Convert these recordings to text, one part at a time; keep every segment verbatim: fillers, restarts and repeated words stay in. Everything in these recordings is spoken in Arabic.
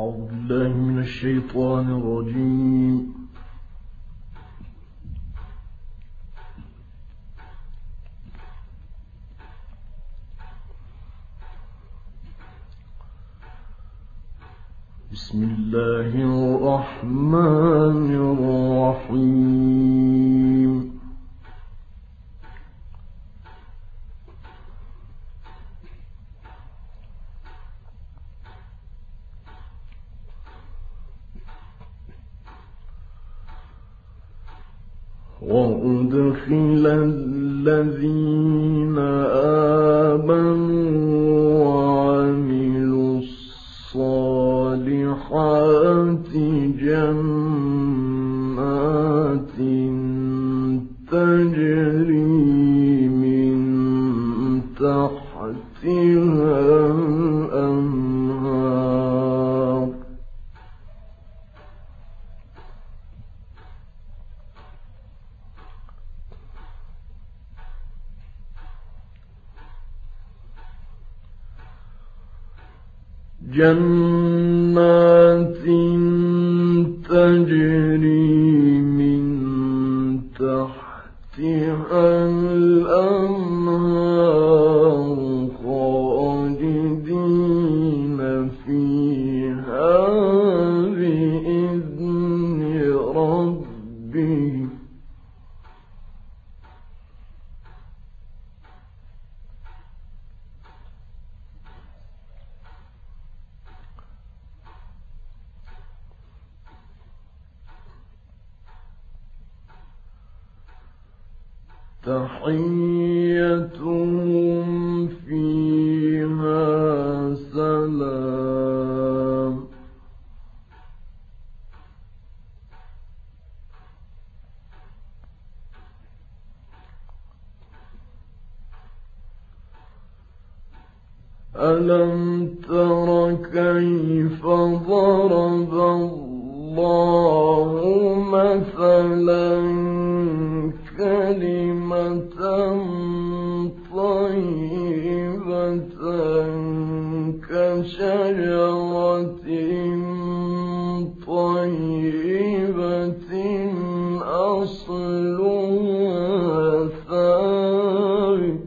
أعوذ بالله من الشيطان الرجيم. بسم الله الرحمن الرحيم. وأدخل الذين آمنوا وعملوا الصالحات جنات تجري من تحتها الأنهار جنات تجري من تحتها الأنهار خالدين فيها بإذن ربهم تحيتهم فيها سلام ألم تر كيف ضرب الله مثلا كلمة طيبة كشجرة طيبة أصلها ثابت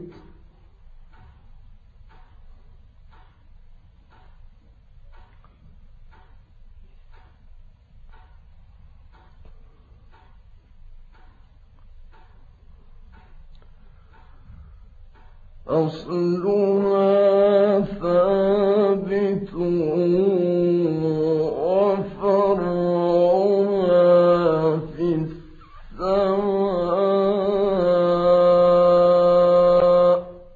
أصلها ثابت وفرعها في السماء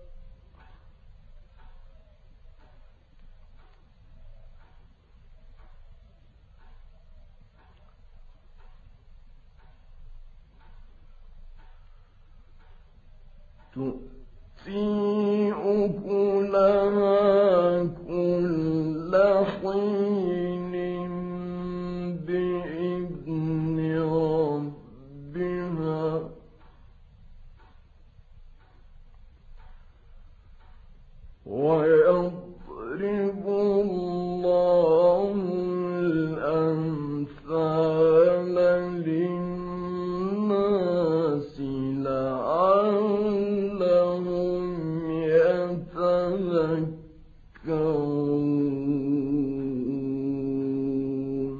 تؤتي أكلها كل حين بإذن ربها ويضرب الله الأمثال للناس لعلهم يتذكرون.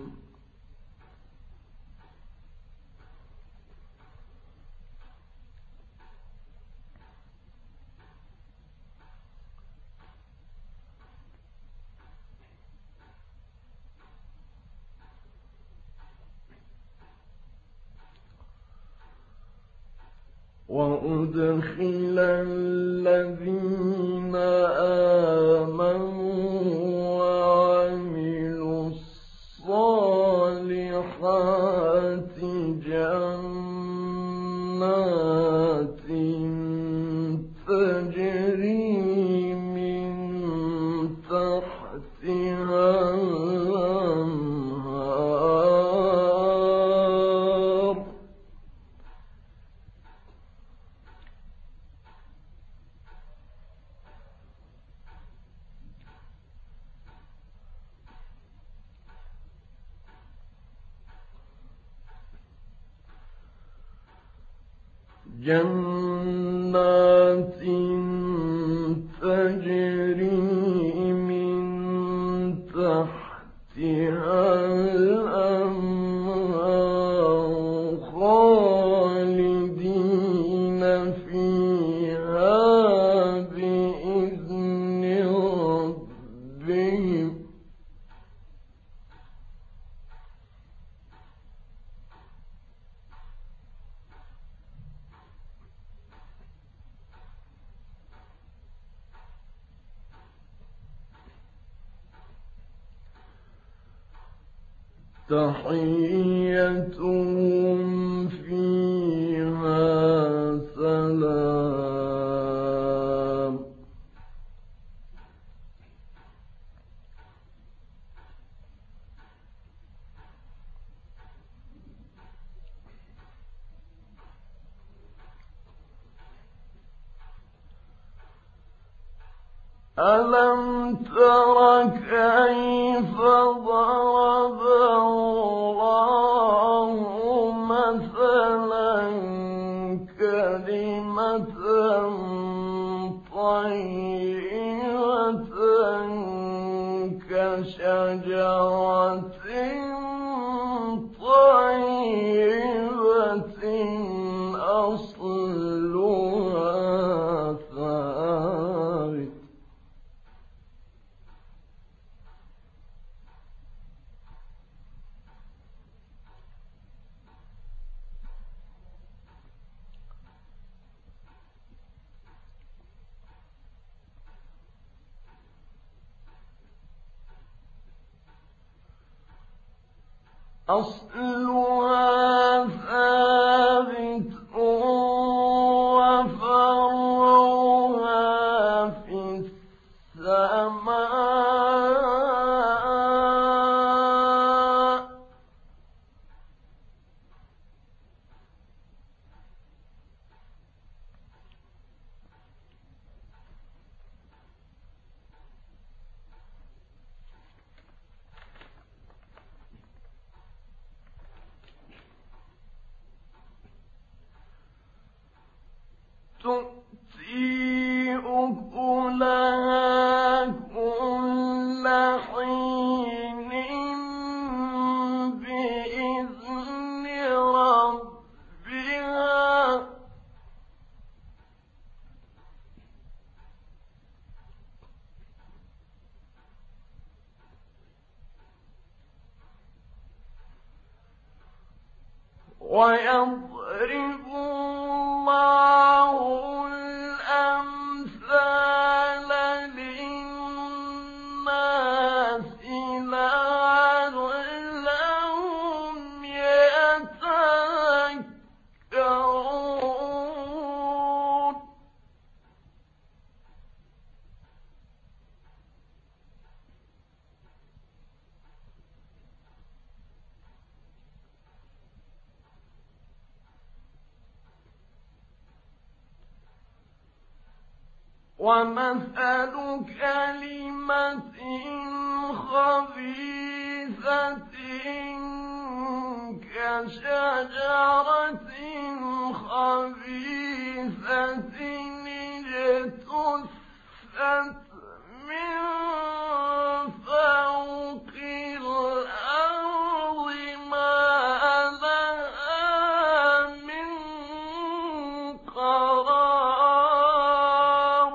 وأدخل الذين آمنوا وعملوا الصالحات جنات تجري من تحتها الأنهار جنات تجري من تحتها الأنهار خالدين فيها بإذن ربهم تحيتهم فيها سلام ألم تر كيف ضرب الله مثلا كلمة طيبة كشجرة طيبة أصلها ثابت أصلها ثابت وفرعها في السماء تؤتي أكلها كل حين بإذن ربها ويضرب الله الأمثال للناس لعلهم يتذكرون ومثل كلمة خبيثة كشجرة خبيثة اجتثت من فوق الأرض ما لها من قرار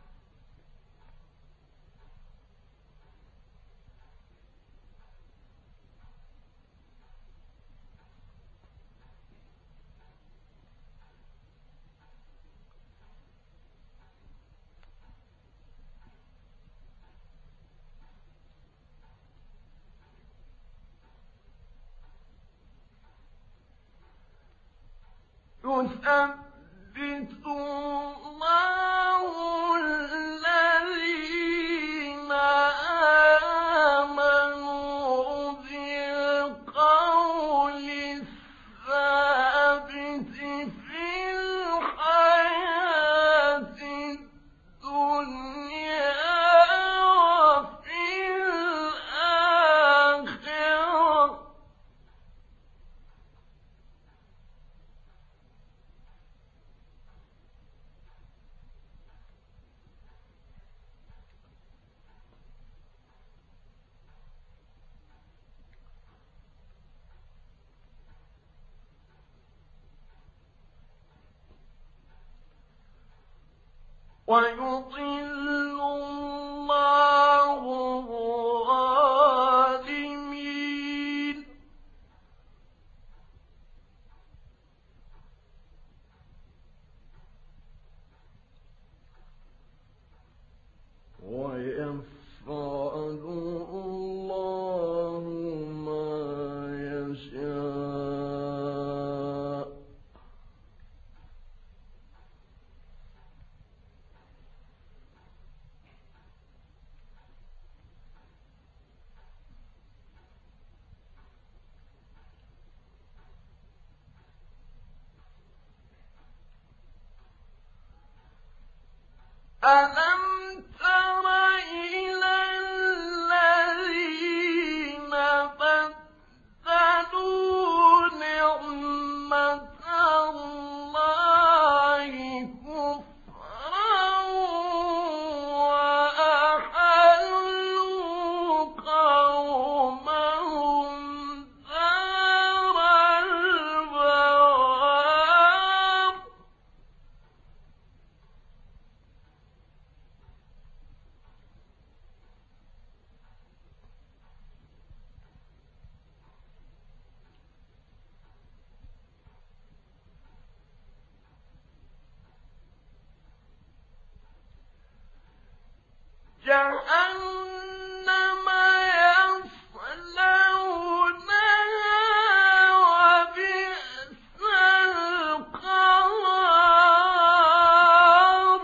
يثبت الله الذين آمنوا بالقول الثابت في الحياة الدنيا وفي الآخرة ويضل الله الظالمين ويفعل الله ما يشاء ألم تر إلى الذين بدلوا نعمة الله كفرا وأحلوا قومهم دار البوار جهنم يصلونها وبئس القرار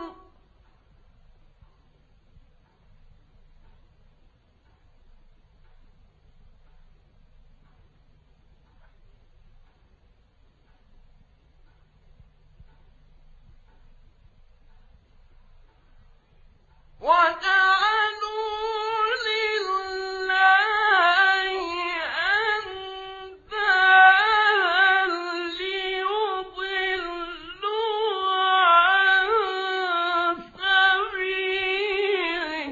وجعلوا لله أندادا ليضلوا عن سبيله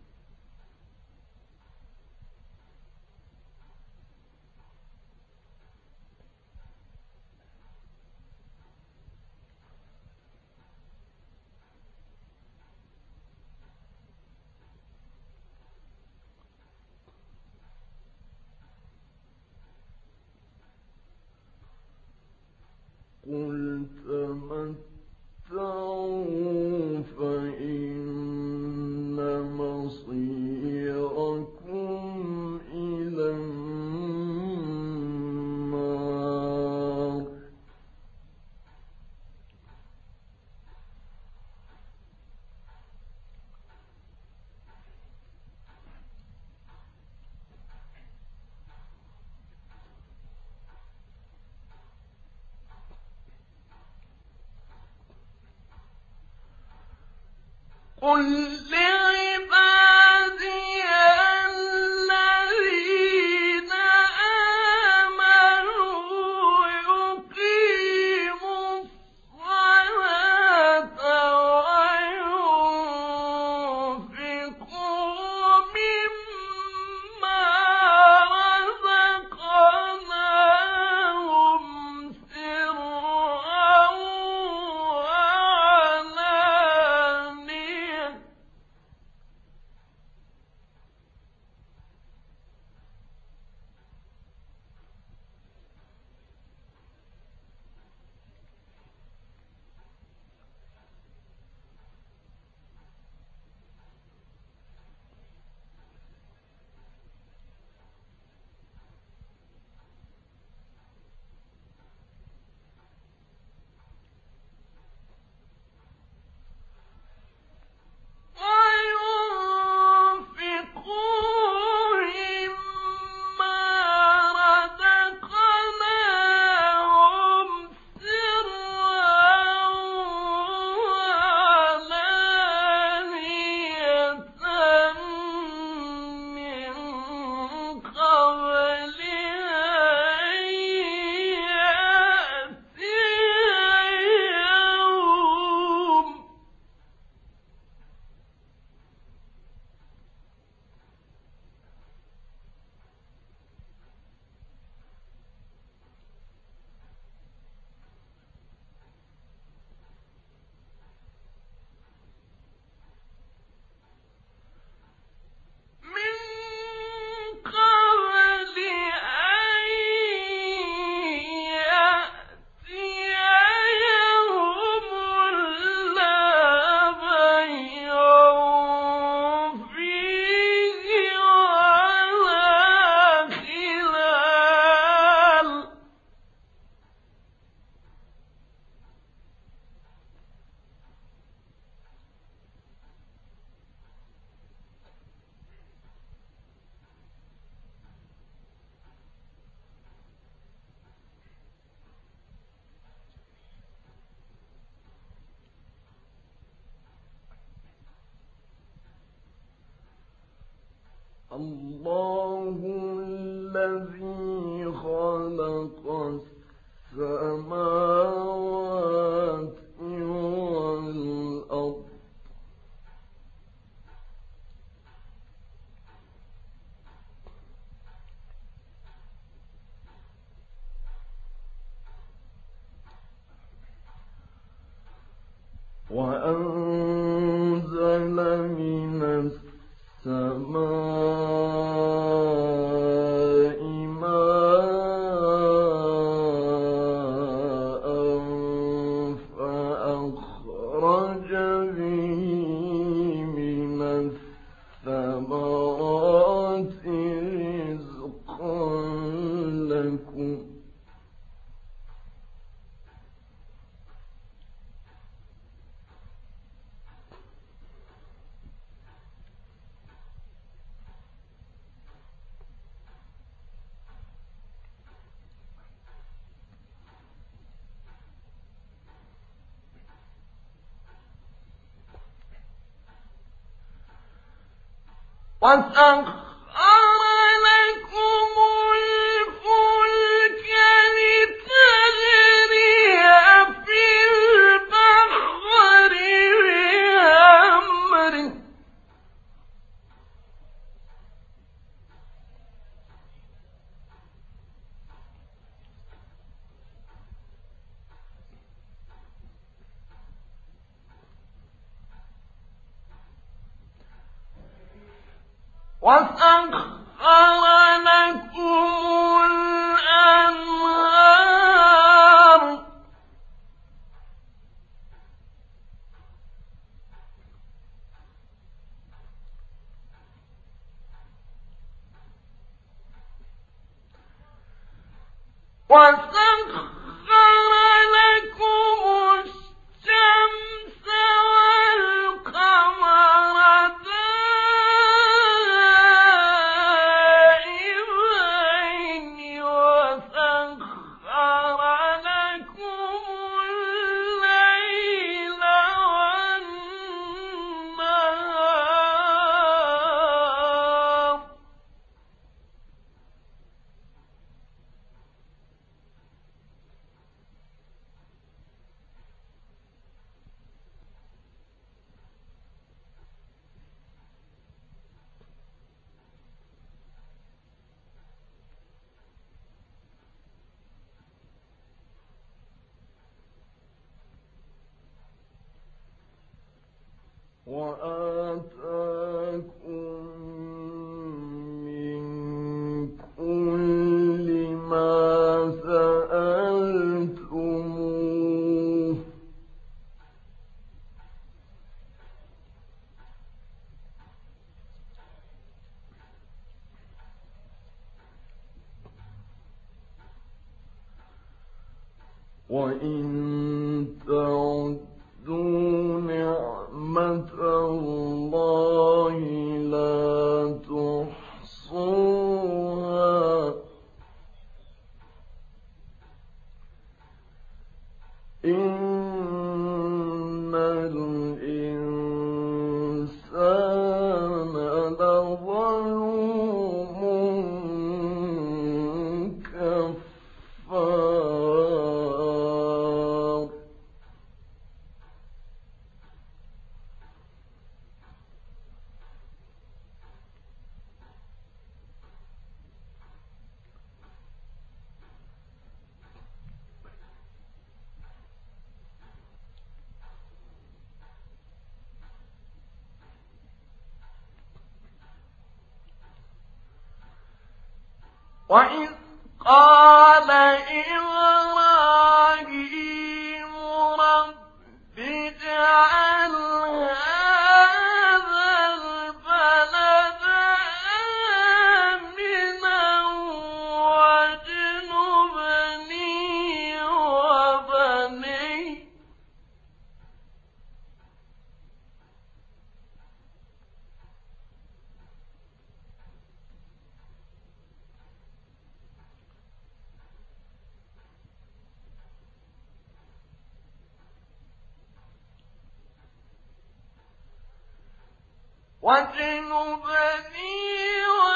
قل تمتعوا فإن مصيركم إلى النار قل لعبادي الذين آمنوا يقيموا الصلاة وينفقوا مما رزقناهم سرا وعلانية الله الذي خلق السماوات والأرض وأنزل من السماء ماء فأخرج به من الثمرات رزقا لكم وسخر لكم الفلك لتجري في البحر بأمره وسخر لكم الأنهار وسخر لكم الشمس والقمر دائبين وسخر لكم الليل والنهار وآتاكم من كل ما سألتموه وإن تعدوا نعمة الله لا تحصوها إن الإنسان لظلوم كفار وإذ قال إبراهيم رب اجعل هذا البلد آمنا واجنبني وبني واجنبني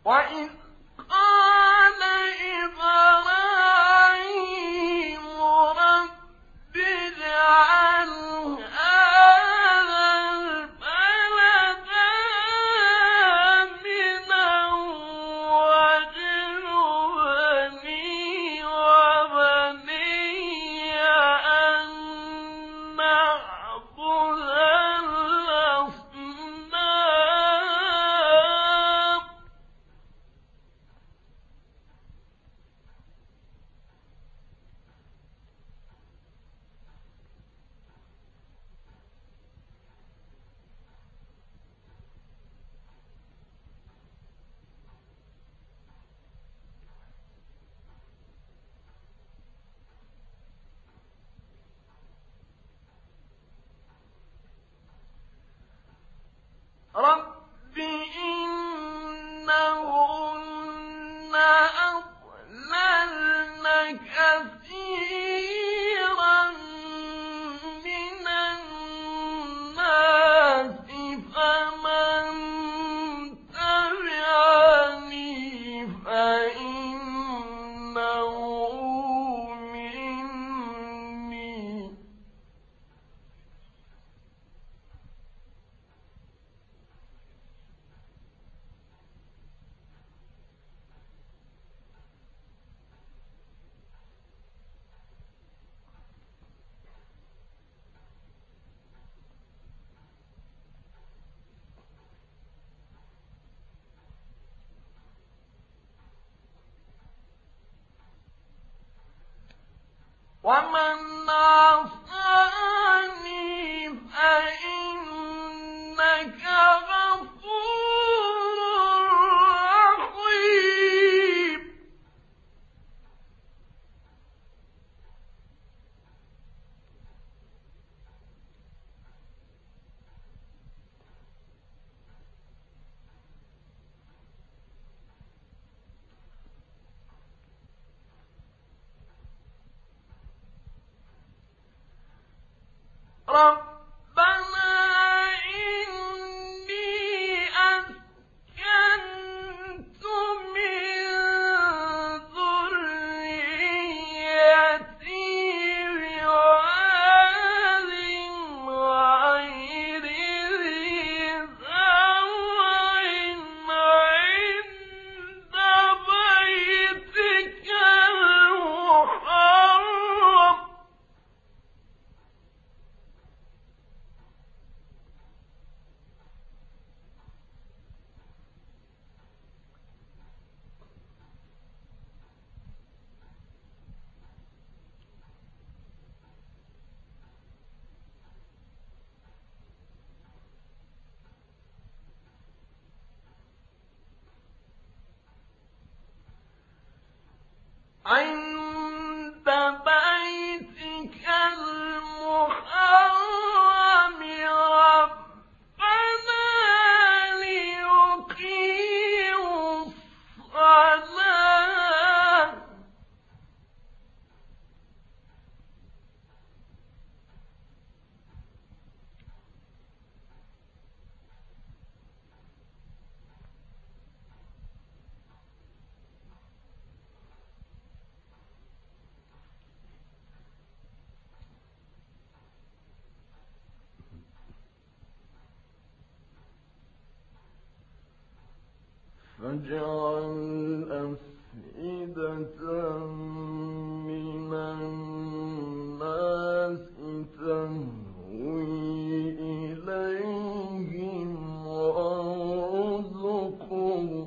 وإذ قال إبراهيم رب اجعل هذا البلد آمنا واجنبني وبني أن نعبد الأصنام. رب إنهن أضللن كثيرا من الناس فمن تبعني فإنه مني ومن عصاني فإنك غفور رحيم. ربنا إني أسكنت من ذريتي بواد غير ذي زرع عند بيتك المحرم عند بيتك المحرم ربنا ليقيموا الصلاة فاجعل أفئدة من الناس تهوي إليهم وارزقهم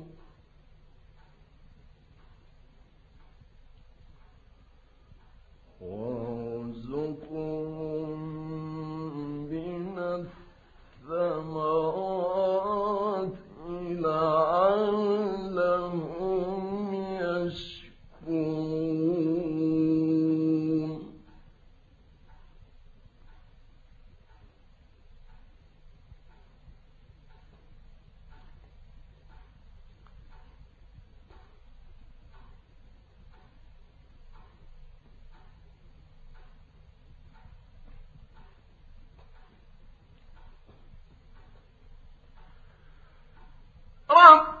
وارزقهم من الثمرات لعلهم يشكرون. رب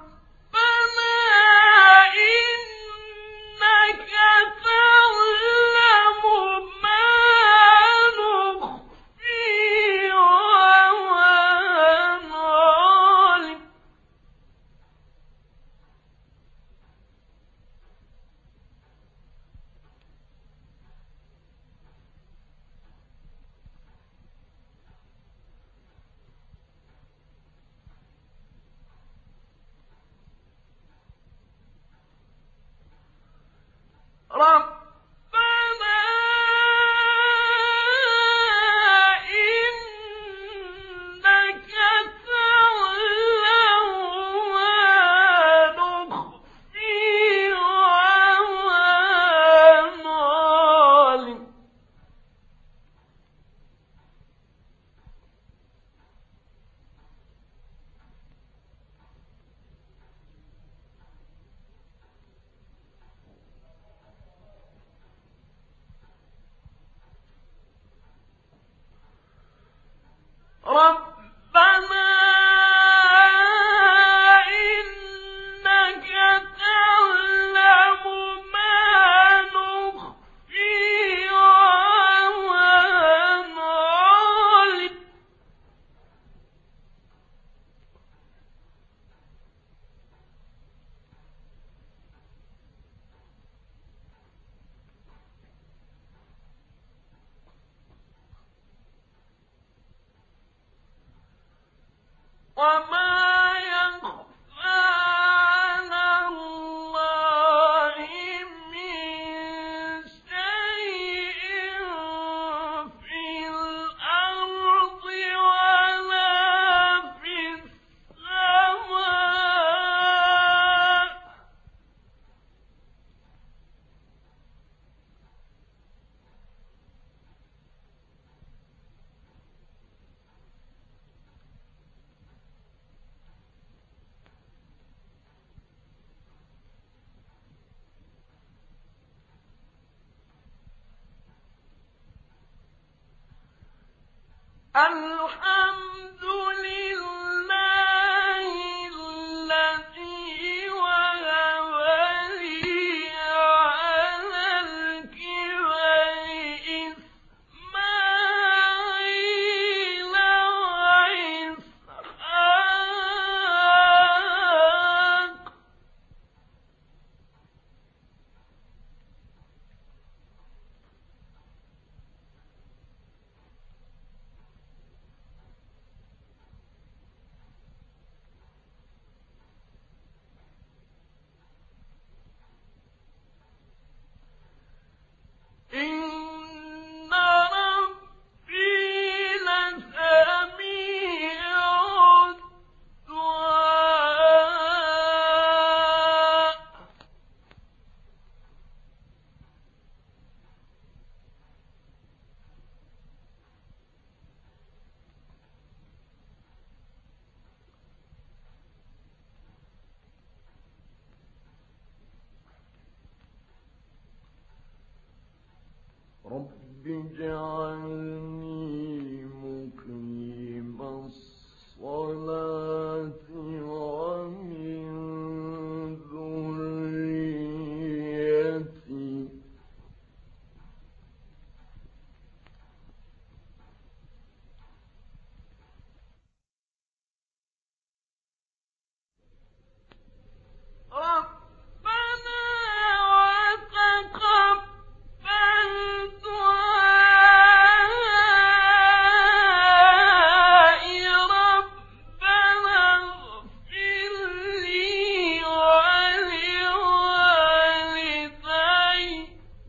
الحمد لله الذي وهب لي على الكبر إسماعيل وإسحاق إن ربي لسميع الدعاء رب اجعلني مقيم الصلاة ومن ذريتي ربنا وتقبل دعائي ربنا اغفر لي ولوالدي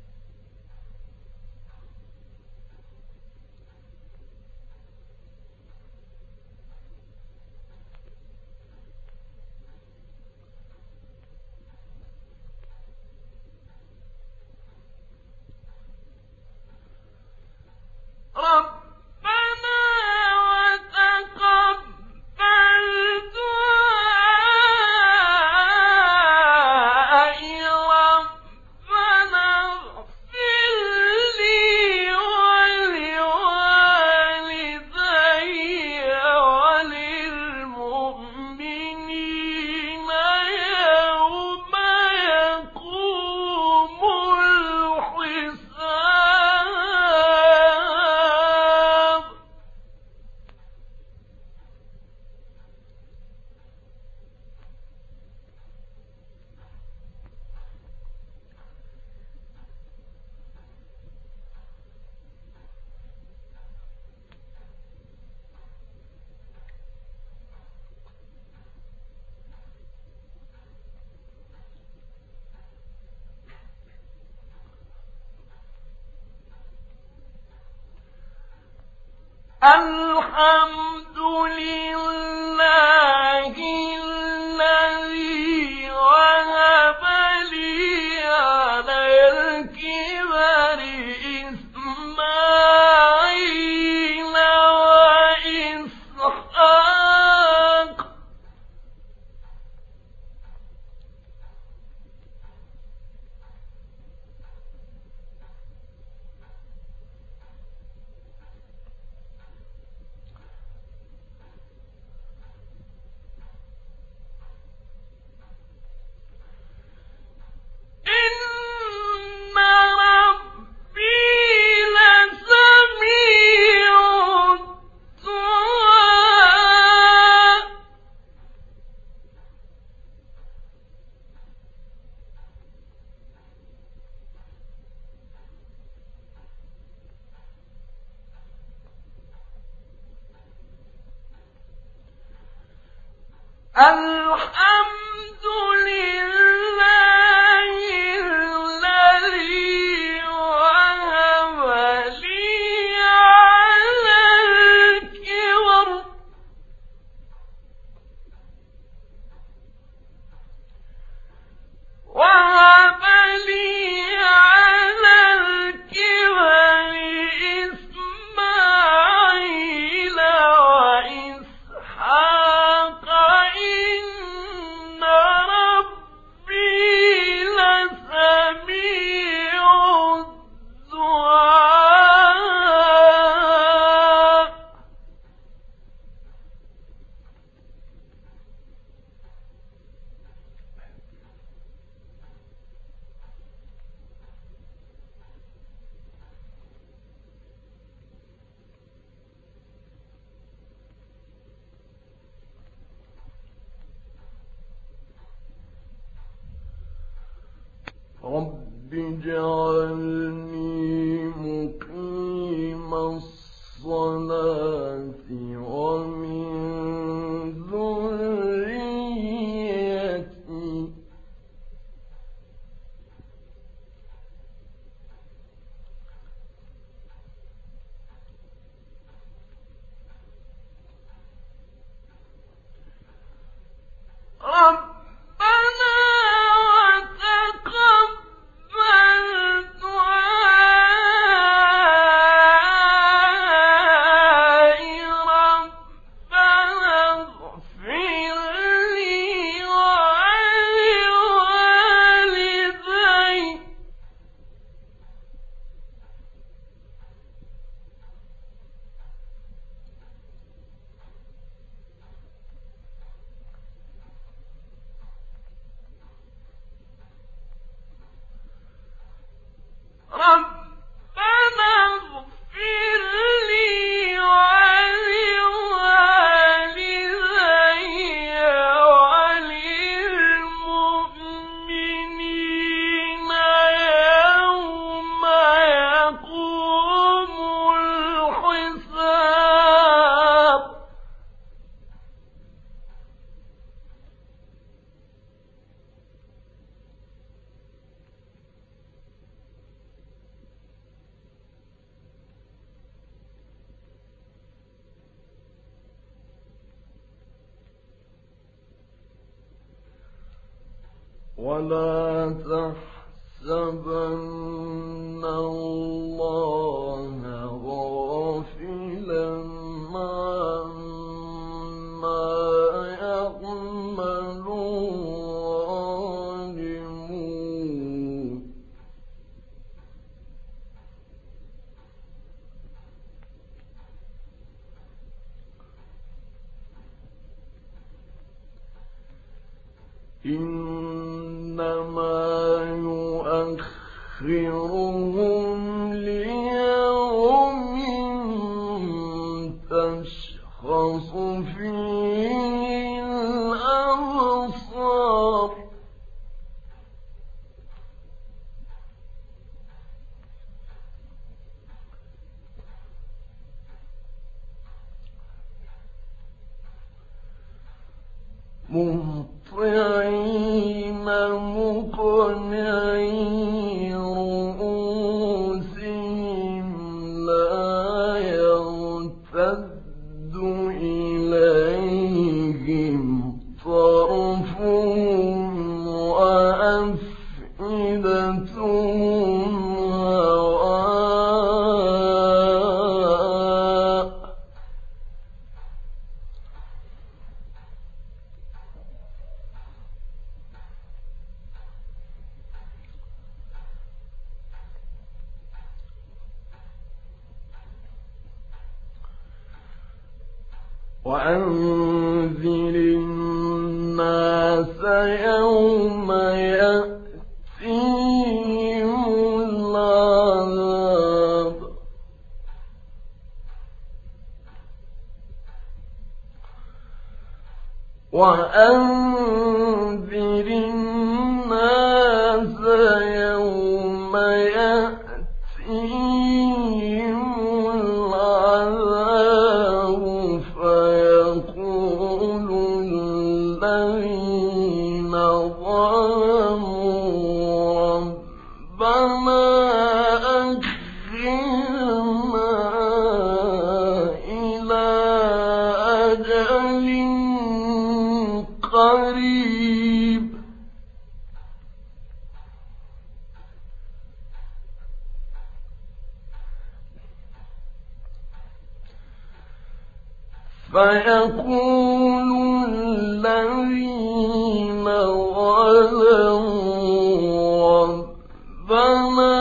ربنا وتقبل دعائي ربنا اغفر لي ولوالدي وللمؤمنين يوم يقوم الحساب الحمد لله الذي وهب لي على الكبر إسماعيل وإسحاق الحمد لله الذي وهب لي على الكبر وهب لي على الكبر إسماعيل وإسحاق إن ربي لسميع الدعاء. رب اجعلني مقيم الصلاة ومن ذريتي ربنا وتقبل دعائي ربنا اغفر لي ولوالدي ربنا اغفر لي ولوالدي وللمؤمنين يوم يقوم الحساب. ولا تحسبن الله غافلا عما يعمل الظالمون إنما يؤخرهم ليوم تشخص فيه الأبصار مهطعين مقنعي رؤوسهم لا يرتد إليهم طرفهم وأفئدتهم هواء وأنذر الناس يوم يأتيهم العذاب وأنذر الناس يوم يأتيهم العذاب فيقول قريب فيقول الذين ظلموا ربنا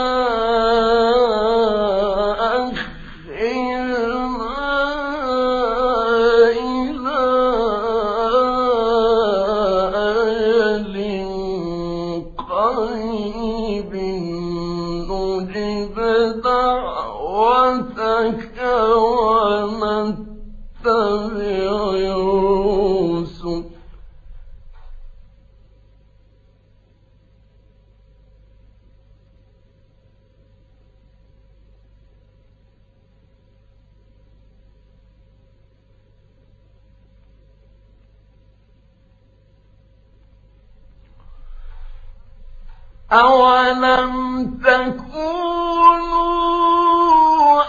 أولم تكونوا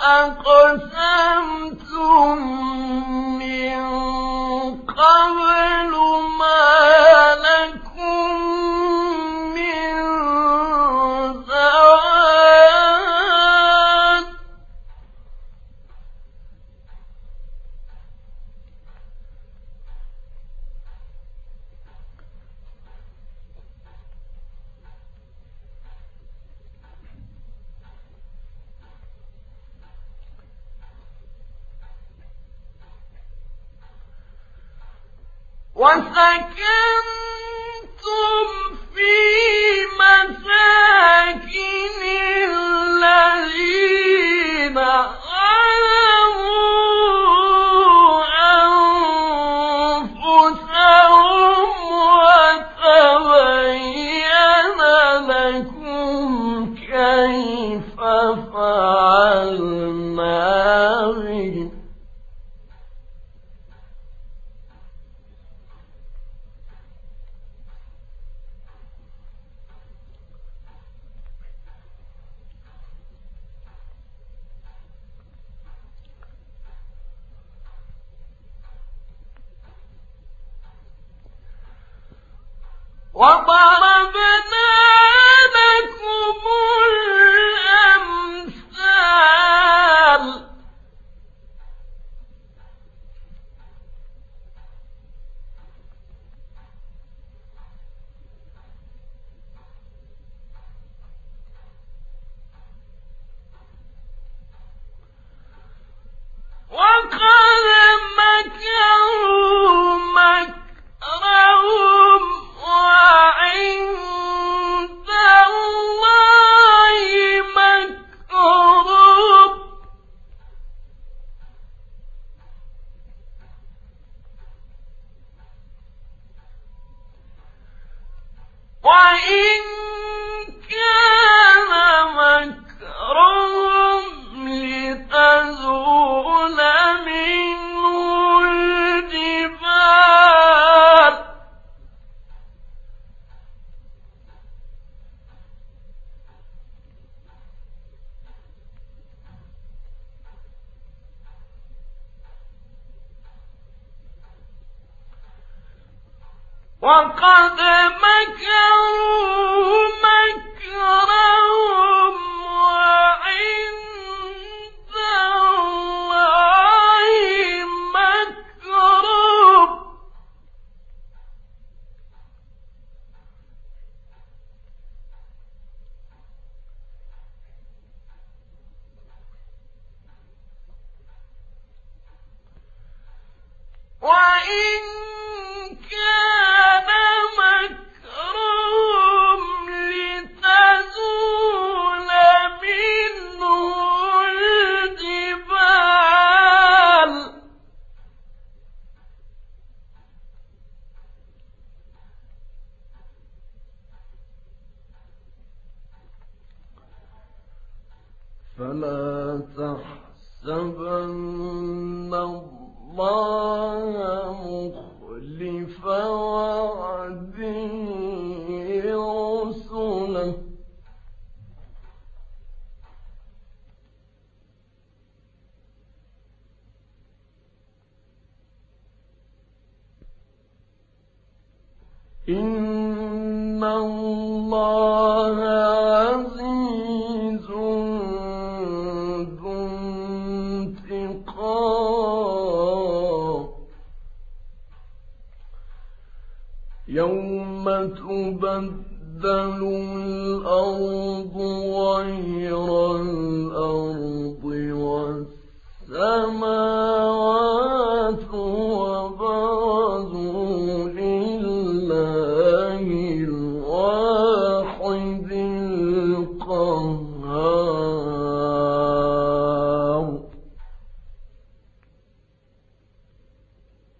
أقسمتم من قبل ما لكم من زوال وسكنتم في مساكن الذين ظلموا أنفسهم وتبين لكم كيف فعلنا بهم وضربنا لكم الأمثال وقد مكروا مكرهم وعند الله مكرهم وإن كان مكرهم لتزول منه الجبال وقد مكروا مكرهم وعند الله مكرهم وإن كان مكرهم لتزول منه الجبال فلا تحسبن الله مخلف وعده رسله إن الله عزيز ذو انتقام يوم تبدل الأرض غير الأرض والسماوات وبرزوا لله الواحد القهار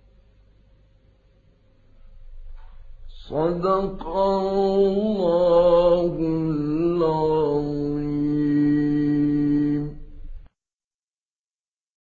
صدق الله